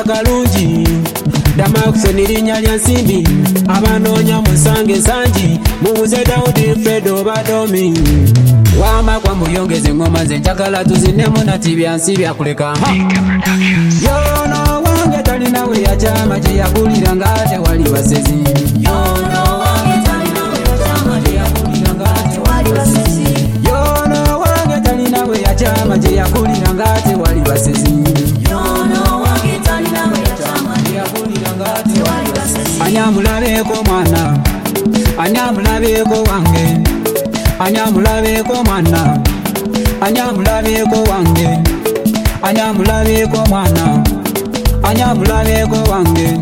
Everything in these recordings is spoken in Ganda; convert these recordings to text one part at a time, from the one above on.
kalungi Damax nirinya lya nsimbi abanoonya musange sanji mubuze Daudi Fred obadomi wama kwa muyongeze ngoma nze njagala tuzinemu nati byansi byakuleka yono wange talina we yachama gye yagulira ngate wali basezi yono wange talina we yachama gye yagulira ngate wali basezi yono wange talina we yachama gye yagulira ngate wali basezi yono wange talina we yachama gye yagulira ngate wali basezi anyamulabeko mwana anyamulabeko wange anyamulabeko mwana anyamulabeko wange anyamulabeko mwana anyamulabeko wange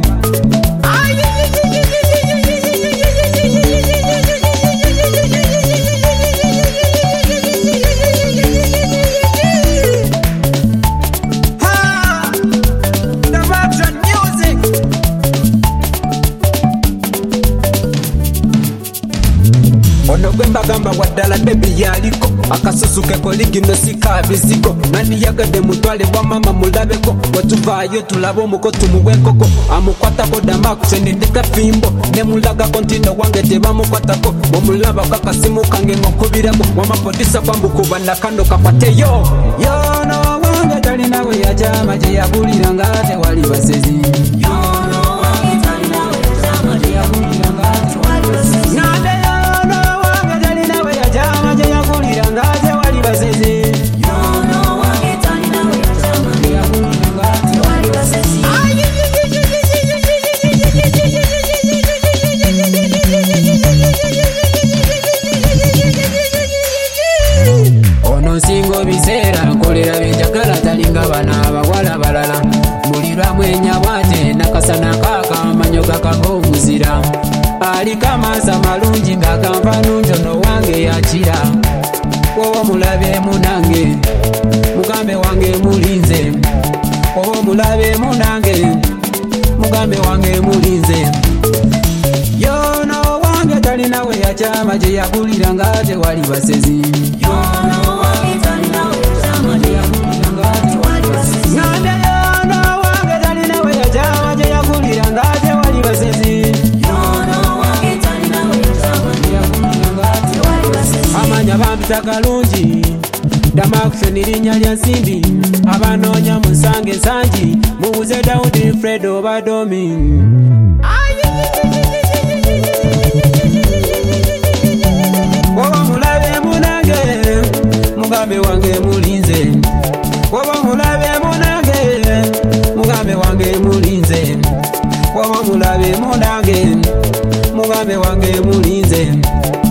ono gwembagamba waddala bebi yaliko akasusuke koligino sika bizigo nani yagadde mutwale bwa mama mulabeko wetuvaayo tulaba omuko tumuwenkoko amukwatako Damax nendeka fimbo nemulagako ntino wange tebamukwatako omulaba kakasimu kange ngokubirako wamapodisa kwambukuba nakando kakwateyo yono wange talinawe yachama gye yagulira ngate wali basezi yono wange talinawe yachama gye yagulira ngate wali basezi ono singo biseera nkolera byenjagala talinga bana abawala balala mulirwa mwenya bwate nakasana kaka amanyo gakava omuzira aliko amaaso amalungi ng'aganva nungi ono wange yakira woba mulabeemu nange mugambe wange mulinze woba mulabeemu nange mugambe wange mulinze yono wange talinawe yachama gye yagulira ngate wali basezi yono wange talinawe yachama gye yagulira ngate wali basezi ngande yono wange talinawe yachama gye yagulira ngate wali basezi yono wange talinawe yachama gye yagulira ngate wali basezi amanya bampita kalungi Damax nirinya lya nsimbi abanoonya musange sanji mubuze Daudi Fred obadomi woba mulabe munange mugambe wange mulinze woba mulabe munange mugambe wange mulinze woba mulabe munange mugambe wange mulinze